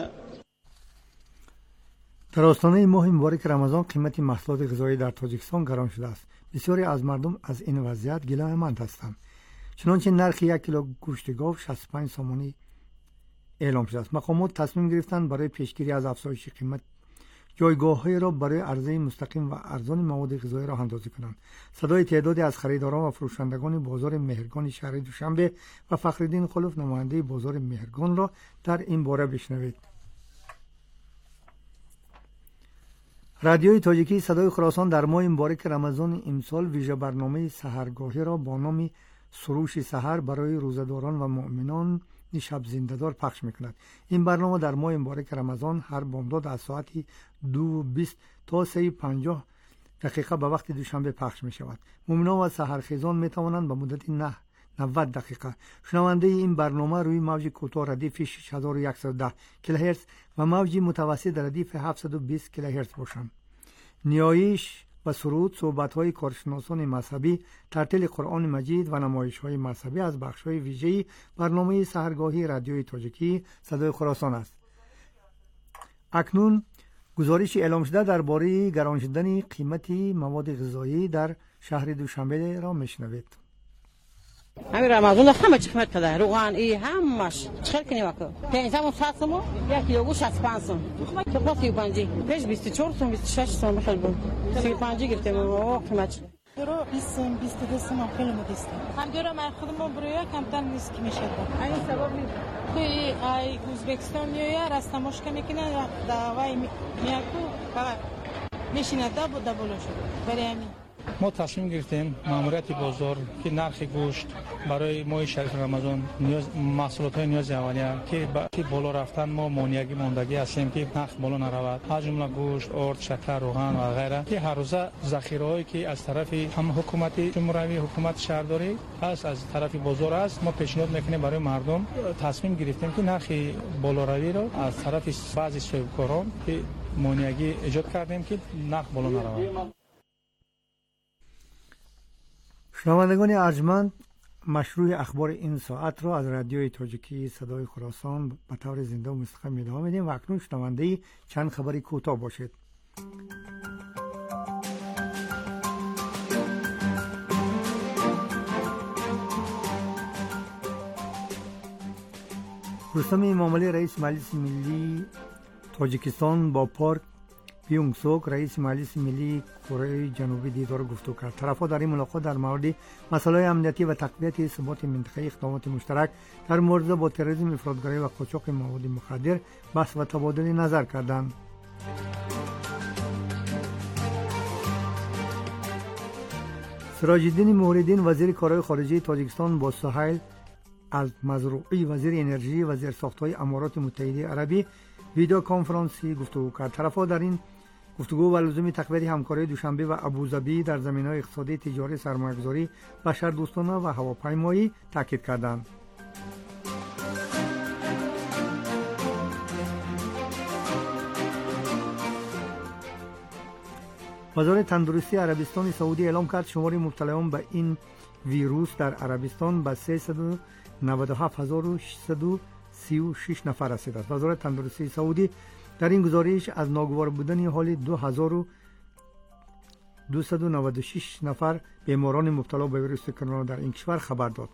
در آستانه ماه مبارک رمضان قیمت محصولات غذایی در تاجیکستان گران شده است. بسیاری از مردم از این وضعیت گله‌مند هستند. چنانچه نرخ یک کیلو گوشت گاو شصت و پنج سامانی اعلام شده است. مقامات تصمیم گرفتند برای پیشگیری از افزایش قیمت جایگاه‌هایی را برای عرضه مستقیم و ارزان مواد غذایی را اندازه کنند. صدای تعدادی از خریداران و فروشندگان بازار مهرگان شهر دوشنبه و فخرالدین خلوف نماینده بازار مهرگان را در این باره بشنوید. رادیوی تاجیکی صدای خراسان در ماه مبارک رمضان امسال ویژه برنامه سحرگاهی را با نام سروش سحر برای روزه‌داران و مؤمنان شب زنده‌دار پخش می‌کند. این برنامه در ماه مبارک رمضان هر بامداد از ساعت دو و بیست تا سه و پنجاه دقیقه به وقت دوشنبه پخش می‌شود. مؤمنان و سحرخیزان می‌توانند به مدت نه نود دقیقه شنونده این برنامه روی موج کوتاه ردیف شش هزار و صد و ده کیلوهرتز و موج متوسط ردیف هفتصد و بیست کیلوهرتز باشند. نیایش و سرود، صحبت‌های کارشناسان مذهبی، ترتیل قرآن مجید و نمایش‌های مذهبی از بخش‌های ویژه‌ای برنامه سحرگاهی رادیوی تاجیکی صدای خراسان است. اکنون گزارش اعلام شده درباره گران شدن قیمت مواد غذایی در شهر دوشنبه را میشنوید. همین رمضان همه چی قیمت کرده، روغن ای همش چقدر کنیم اکو پنجاه و صد سوم یک کیلو شصت و پنج سوم که پاسی پنجی پیش بیست و چهار سوم بیست و شش سوم خیلی بود سی و پنج گرفتیم و قیمت درو بیست سوم بیست و دو سوم خیلی مدست هم درو من خودم برویا کمتر نیست که میشه این سبب نیست توی ای ازبکستان میاد راست مشکل میکنه دعوای میاکو فقط میشینه دبو دبولو شد برای همین ما تصمیم گرفتیم ماموریت بازار که نرخ گوشت برای ماه شریف رمضان نیاز محصولات های نیاز اولیه که با که بالا رفتن ما مانعی ماندگی هستیم که نرخ بالا نرود، از جمله گوشت، آرد، شکر، روغن و غیره که هر روزه ذخیره‌ای که از طرف هم حکومت جمهوری حکومت شهرداری است از طرف بازار است، ما پیشنهاد میکنیم برای مردم تصمیم گرفتیم که نرخ بالا روی را از طرف بعضی صاحبکاران که مانعی ایجاد کردیم که نرخ بالا نرود. شنوندگان ارجمند، مشروع اخبار این ساعت را از رادیوی تاجیکی صدای خراسان به طور زنده و مستقیم ادامه میدیم و اکنون شنونده چند خبری کوتاه باشید. رستم امامعلی رئیس مجلس ملی تاجیکستان با پارک بیونگ سوک رئیس مجلس ملی کره جنوبی دیدار گفتگو کرد. طرف‌ها در این ملاقات در مورد مسائل امنیتی و تقویت ثبات منطقه‌ای اقدامات مشترک در مبارزه با تروریسم، افراطگری و قاچاق مواد مخدر بحث و تبادل نظر کردند. سراج الدین موحدین وزیر کارهای خارجه تاجیکستان با سهیل المزروعی وزیر انرژی و زیرساخت‌های امارات متحده عربی ویدیو کنفرانسی گفتگو کرد. طرف‌ها در این گفتگو و لزوم تقویت همکاری دوشنبه و ابوظبی در زمینه‌های اقتصادی، تجاری، سرمایه‌گذاری، بشردوستانه و هواپیمایی تاکید کردند. وزارت تندرستی عربستان سعودی اعلام کرد شمار مبتلایان به این ویروس در عربستان به سیصد و نود و هفت هزار و ششصد و سی و شش نفر رسیده است. وزارت تندرستی سعودی در این گزارش از ناگوار بودن حال دو هزار و دویست و نود و شش نفر بیماران مبتلا به ویروس کرونا در این کشور خبر داد.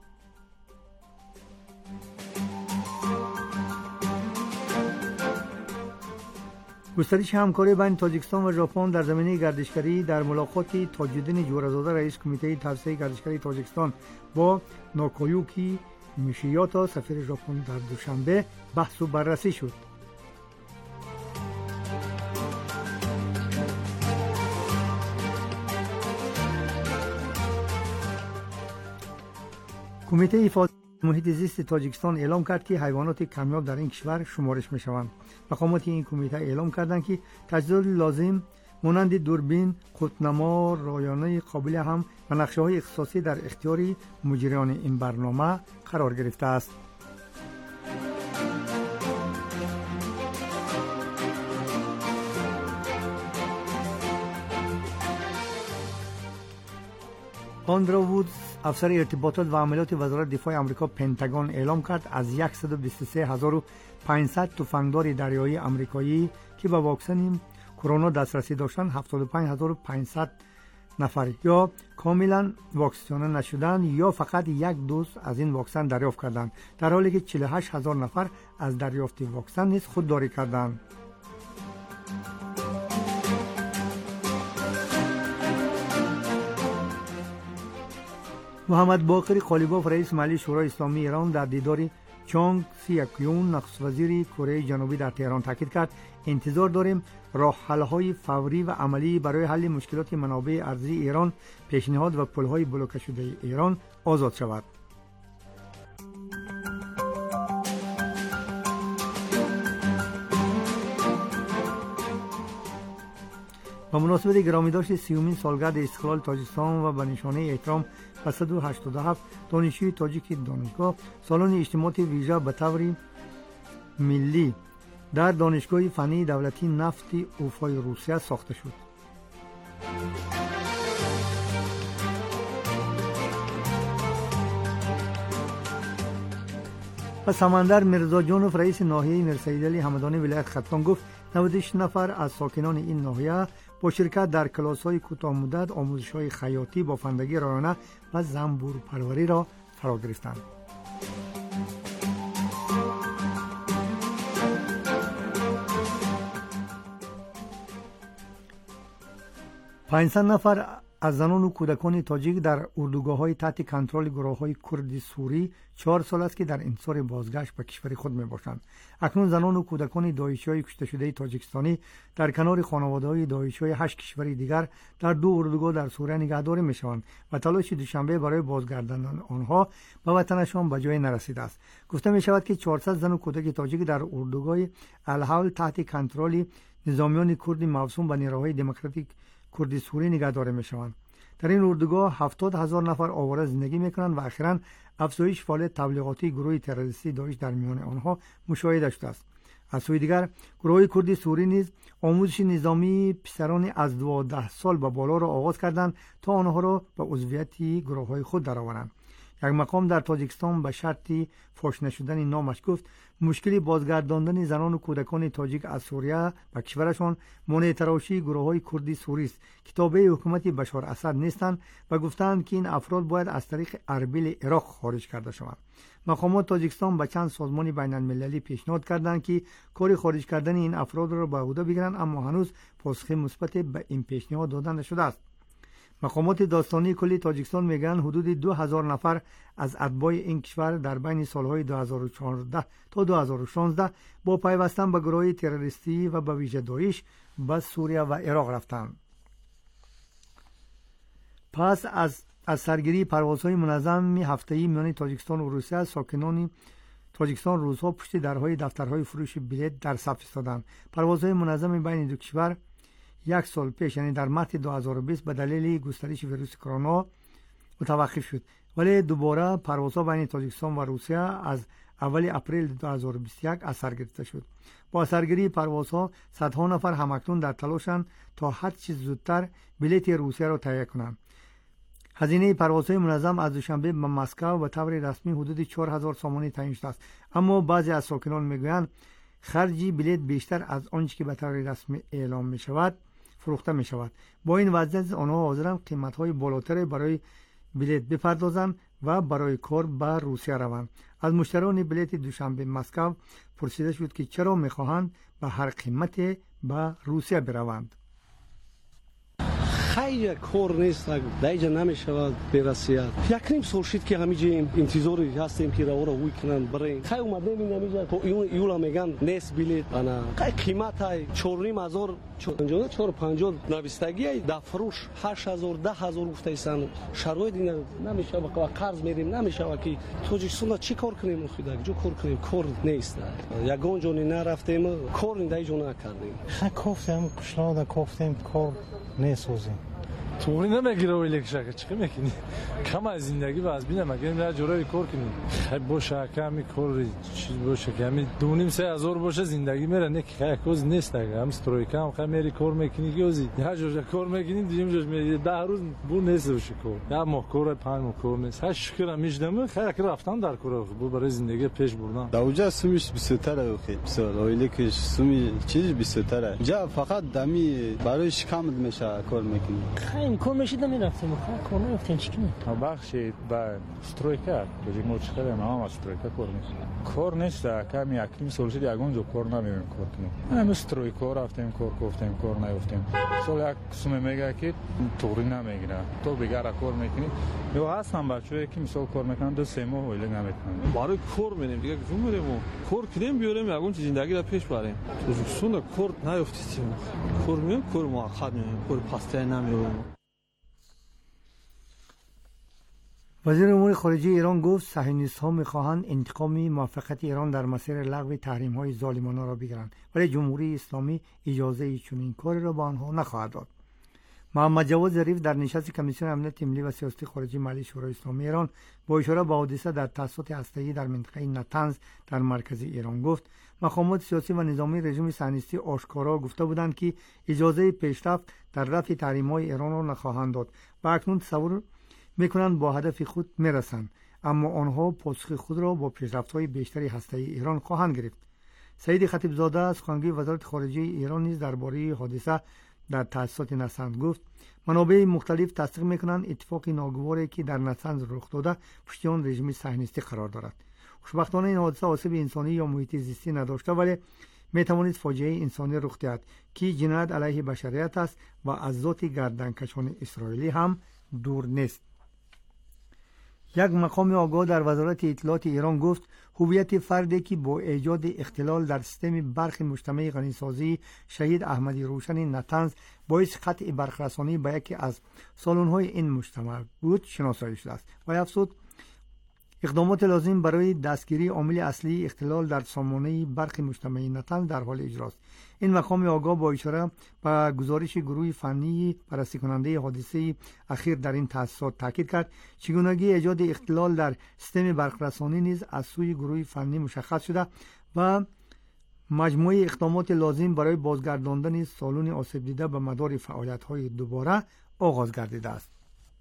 گسترش همکاری بین تاجیکستان و ژاپن در زمینه گردشگری در ملاقات تاج‌الدین جورزاده رئیس کمیته توسعه گردشگری تاجیکستان با ناکایوکی میشیاتا سفیر ژاپن در دوشنبه بحث و بررسی شد. کمیته حفاظت محیط زیست تاجیکستان اعلام کرد که حیوانات کمیاب در این کشور شمارش می شوند. مقامات این کمیته اعلام کردند که تجهیزات لازم مانند دوربین، قطب‌نما، رایانه قابل هم و نقشه های اختصاصی در اختیار مجریان این برنامه قرار گرفته است. آندرو وودز افسر ارتباطات و عملیات وزارت دفاع آمریکا پنتاگون اعلام کرد از صد و بیست و سه هزار و پانصد تفنگدار دریایی آمریکایی که به واکسن کرونا دسترسی داشتند هفتاد و پنج هزار و پانصد نفر یا کاملا واکسینه نشدند یا فقط یک دوز از این واکسن دریافت کردند، در حالی که چهل و هشت هزار نفر از دریافت واکسن نیز خودداری کردند. محمد باقر قالیباف رئیس مجلس شورای اسلامی ایران در دیدار چانگ سیاکیون نخست وزیر کره جنوبی در تهران تاکید کرد انتظار داریم راه حل‌های فوری و عملی برای حل مشکلات منابع ارضی ایران، پیشنهاد و پل‌های بلوکه شده ایران آزاد شود. با مناسبت گرامیداشت سیومین سالگرد استقلال تاجیکستان و به نشانه احترام به صد و هشتاد و هفت دانشجوی تاجیک دانشگاه، سالن اجتماعات ویژه به طور ملی در دانشگاه فنی دولتی نفت اوفای روسیه ساخته شد. و سمندر مرزا جانوف رئیس ناحیه میرسیدلی همدانی ولایت خراسان گفت نود و شش نفر از ساکنان این ناحیه با شرکت در کلاس‌های کوتاه مدت آموزش‌های خیاطی، بافندگی رایانه و زنبور پروری را فرا گرفتند. پانصد نفر از زنان و کودکان تاجیک در اردوگاه‌های تحت کنترل گروه‌های کرد سوری چهار سال است که در انتظار بازگشت به کشور خود می‌باشند. اکنون زنان و کودکان داعشی‌های کشته شده تاجیکستانی در کنار خانواده‌های داعشی‌های هشت کشور دیگر در دو اردوگاه در سوریه نگهداری می‌شوند و تلاش دوشنبه برای بازگرداندن آنها به وطنشان به جای نرسیده است. گفته می‌شود که چهارصد زن و کودک تاجیک در اردوگاه الحول تحت کنترل نظامیان کرد موسوم به نیروهای دموکراتیک کرد سوری نگهداری می‌شوند. در این اردوگاه هفتاد هزار نفر آواره زندگی می‌کنند و اخیراً افزایش فعالیت تبلیغاتی گروه تروریستی داعش در میان آنها مشاهده شده است. از سوی دیگر گروه کرد سوری نیز آموزش نظامی پسران از دوازده سال به بالا را آغاز کردند تا آنها را به عضویت گروه‌های خود درآورند. یک مقام در تاجیکستان به شرطی فاش نشدن نامش گفت مشکلی بازگرداندن زنان و کودکان تاجیک از سوریه به کشورشان مانع تراشی گروه‌های کردی سوری است که تابع حکومت بشار اسد نیستند و گفتند که این افراد باید از طریق اربیل عراق خارج کرده شوند. مقامات تاجیکستان به چند سازمان بین‌المللی پیشنهاد کردند که کار خارج کردن این افراد را به عهده بگیرند، اما هنوز پاسخ مثبت به این پیشنهاد داده نشده است. مقامات داستانی کلی تاجیکستان میگن حدود دو هزار نفر از اتباع این کشور در بین سالهای دو هزار و چهارده تا دو هزار و شانزده با پیوستن به گروه تروریستی و به ویژه داعش به سوریه و عراق رفتند. پس از از سرگیری پروازهای منظم هفته‌ای میان تاجیکستان و روسیه، ساکنان تاجیکستان روزها پشت درهای دفترهای فروش بلیط در صف ایستادند. پروازهای منظم بین دو کشور یک سال پیش یعنی در مارس دو هزار و بیست به دلیل گسترش ویروس کرونا متوقف شد، ولی دوباره پروازها بین تاجیکستان و روسیه از اول اپریل دو هزار و بیست و یک از سر گرفته شد. با سرگیری پروازها صدها نفر همکنون در تلاشند تا هر چه زودتر بلیط روسیه را تهیه کنند. هزینه پروازهای منظم از دوشنبه به مسکو به طور رسمی حدود چهار هزار سومانی تعیین شده است، اما بعضی از ساکنان میگویند خرج بلیط بیشتر از آنچه که به طور رسمی اعلام می شود فروخته می شود. با این وضعیت آنها حاضرند قیمت‌های بالاتر برای بلیط بپردازند و برای کار به روسیه روند. از مشتریان بلیط دوشنبه مسکو پرسیده شد که چرا می‌خواهند به هر قیمت به روسیه بروند. خیلی کار نیست، دیگه نمیشود برسید. یک نیم سال شد که همینجا انتظاری هستیم که راه را وی کنن برین. خیلی اومدیم این همینجا تو یولا میگن نیست بلیط انا قیمت های چهار و نیم هزار چهار چهار پنجاه نویستگی در فروش هشت هزار ده هزار گفته ایستن. شرایط این نمیشه با قرض میریم نمیشه که تاجیکستان چی کار کنیم خدا جو کار کنیم کار نیست. یگان جانی نرفتیم کار دیگه نکردیم. خیلی گفتم کشلاد گفتم کار نیست وزین. توری نمیگیره ولی که چی میکنی؟ کم از زندگی باز بینم مگه نه جورایی کار کنی؟ خیلی باشه کمی کار چیز باشه کمی دو نیم سه هزار باشه زندگی میره نه خیلی کوز نیست دیگه. هم استرویکا هم خیلی میری کار میکنی گوزی. یه جور کار میکنی دیم جوش میری ده روز بو نیست باشه کار. یا ماه کار پنج ماه کار نیست. هر شکر میشدم خیلی که رفتم در کار بو برای زندگی پیش بردن. دوجا سومیش بیشتره اوکی. بسیار ولی که سومی چیز بیشتره. جا فقط دمی برای شکم میشه کار میکنی. این کار میشید نمیرفتیم کار نمیرفتیم چی کنیم بخشی با استرویکا بجی موچ خیلی نام استرویکا کار نیست کار نیست کمی اکیم سال شد یگان جو کار نمیریم کار کنیم هم استرویکا رفتیم کار گفتیم کار نیفتیم سال یک سوم میگه که توری نمیگیره تو بگه کار میکنی یا هستن بچه‌ای که مثلا کار میکنن دو سه ماه ولی نمیتونن برای کار میریم دیگه چون میریم کار کنیم بیاریم یگان چیز زندگی را پیش بریم تو سون کار نیفتیم کار مییم کار موقت مییم کار پسته نمیریم. وزیر امور خارجه ایران گفت صهیونیست‌ها می‌خواهند انتقام موافقت ایران در مسیر لغو تحریم‌های ظالمانه را بگیرند، ولی جمهوری اسلامی اجازه چنین کاری را به آنها نخواهد داد. محمد جواد ظریف در نشست کمیسیون امنیت ملی و سیاست خارجی مجلس شورای اسلامی ایران با اشاره به حادثه در تاسیسات هسته‌ای در منطقه نتنز در مرکز ایران گفت مقامات سیاسی و نظامی رژیم صهیونیستی آشکارا گفته بودند که اجازه پیشرفت در رفع تحریم‌های ایران را نخواهند داد و اکنون تصور میکنند با هدف خود میرسند. اما آنها پاسخ خود را با پیشرفت‌های بیشتری هسته‌ای ایران خواهند گرفت. سعید خطیبزاده از سخنگوی وزارت خارجه ایران نیز درباره حادثه در تأسیسات نسنج گفت منابع مختلف تصدیق می‌کنند اتفاق ناگواری که در نسنج رخ داده پشت آن رژیم صهیونیستی قرار دارد. خوشبختانه این حادثه آسیب انسانی یا محیط زیستی نداشته ولی میتوانست فاجعه انسانی رخ دهد که جنایت علیه بشریت است و از ذات گردنکشان اسرائیلی هم دور نیست. یک مقام آگاه در وزارت اطلاعات ایران گفت هویت فردی که با ایجاد اختلال در سیستم برق مجتمع غنیسازی شهید احمدی روشن نتنز باعث قطع برقرسانی به یکی از سالن‌های این مجتمع بود شناسایی شده است و افزود اقدامات لازم برای دستگیری عامل اصلی اختلال در سامانه برق مجتمع نتنز در حال اجراست. این مقام آگاه با اشاره به گزارش گروه فنی بررسی کننده حادثه اخیر در این تأسیسات تاکید کرد چگونگی ایجاد اختلال در سیستم برقرسانی نیز از سوی گروه فنی مشخص شده و مجموعه اقدامات لازم برای بازگرداندن سالن آسیب دیده به مدار فعالیت‌های دوباره آغاز گردیده است.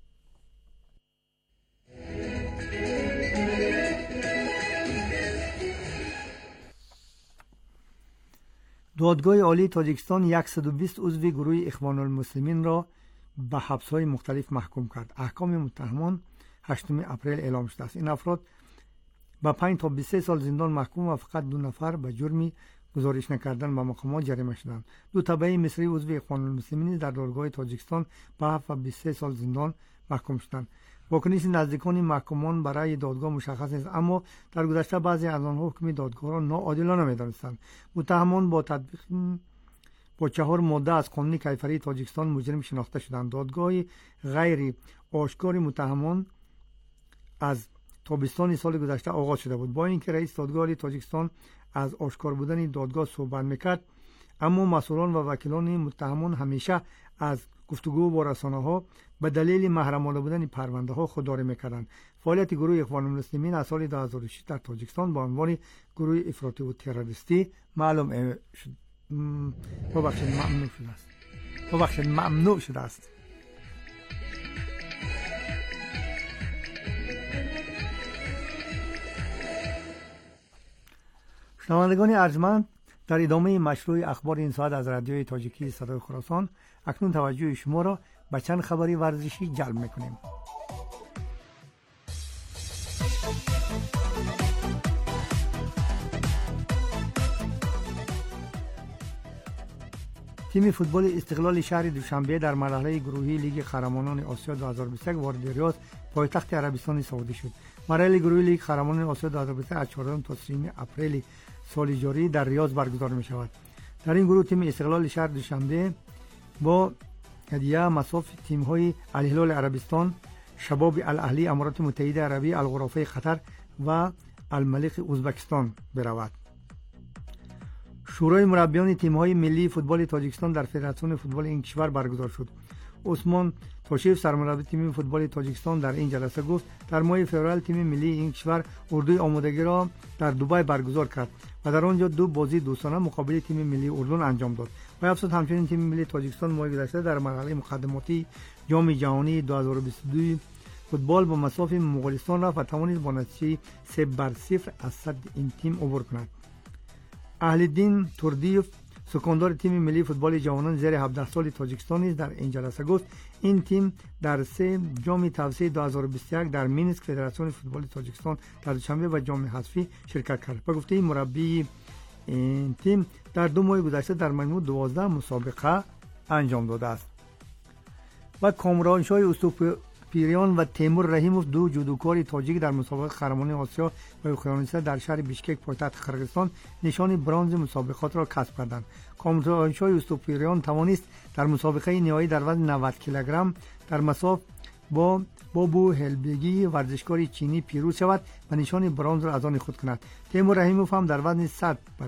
دادگاه عالی تاجیکستان صد و بیست عضو گروه اخوان المسلمین را به حبس‌های مختلف محکوم کرد. احکام متهمان هشتم اپریل اعلام شده است. این افراد به پنج تا بیست و سه سال زندان محکوم و فقط دو نفر به جرم گزارش نکردن به مقامات جریمه شدند. دو تبعی مصری عضو اخوان المسلمین در دادگاه تاجیکستان به هفت و بیست و سه سال زندان محکوم شدند. واکنش نزدیکان محکومان برای دادگاه مشخص نیست، اما در گذشته بعضی از آنها حکم دادگاه را ناعادلانه می‌دانستند. متهمان با تطبیق با چهار ماده از قانون کیفری تاجیکستان مجرم شناخته شدند. دادگاه غیر آشکار متهمان از تابستان سال گذشته آغاز شده بود. با اینکه رئیس دادگاه تاجیکستان از آشکار بودن دادگاه صحبت میکرد، اما مسئولان و وکیلان متهمان همیشه از گفتگو با رسانه‌ها به دلیل محرمانه بودن پرونده‌ها خودداری می‌کردند. فعالیت گروه اخوان المسلمین از سال دو هزار و شش در تاجیکستان با عنوان گروه افراطی و تروریستی معلوم شد. ببخشید ممنوع شده است. ببخشید ممنوع شده است. شنوندگان ارجمند، در ادامه مشروع اخبار این ساعت از رادیوی تاجیکی صدای خراسان اکنون توجه شما را به چند خبری ورزشی جلب می‌کنیم. تیم فوتبال استقلال شهر دوشنبه در مرحله گروهی لیگ قهرمانان آسیا دو هزار و بیست و یک وارد ریاض پایتخت عربستان سعودی شد. مرحله گروهی لیگ قهرمانان آسیا دو هزار و بیست و یک از چهارم تا سوم اپریل سال جاری در ریاض برگزار می شود. در این گروه تیم استقلال شهر دوشنبه با هدیه مصاف تیم های الهلال عربستان، شباب الاهلی امارات متحده عربی، الغرفه قطر و الملک ازبکستان برود. شورای مربیان تیم های ملی فوتبال تاجیکستان در فدراسیون فوتبال این کشور برگزار شد. عثمان توشیف سرمربی تیم فوتبال تاجیکستان در این جلسه گفت در ماه فوریه تیم ملی این کشور اردوی آمادگی را در دبی برگزار کرد و در آنجا دو بازی دوستانه مقابل تیم ملی اردن انجام داد. و افزود همچنین تیم ملی تاجیکستان ماه گذشته در مرحله مقدماتی جام جهانی دو هزار و بیست و دو فوتبال با مصاف مغولستان رفت و توانست با نتیجه سه بر صفر از صد این تیم عبور کند. اهل‌الدین توردیف سکاندار تیم ملی فوتبال جوانان زیر هفده سال تاجیکستان نیز در این جلسه گفت این تیم در سه جام توسعه دو هزار و بیست و یک در مینسک فدراسیون فوتبال تاجیکستان در دوشنبه و جام حذفی شرکت کرد. به گفته مربی این تیم در دو ماه گذشته در مجموع دوازده مسابقه انجام داده است. و کامرانشاه استوپیریان و تیمور رحیموف دو جودوکار تاجیک در مسابقه قهرمانی آسیا و اقیانوسیه در شهر بیشکک پایتخت قرقیزستان نشان برنز مسابقات را کسب کردند. کامرانشاه استوپیریان توانست در مسابقه نهایی در وزن نود کیلوگرم در مصاف با بابو هلبگی ورزشکار چینی پیروز شود و نشان برنز را از آن خود کند. تیمور رحیموف هم در وزن صد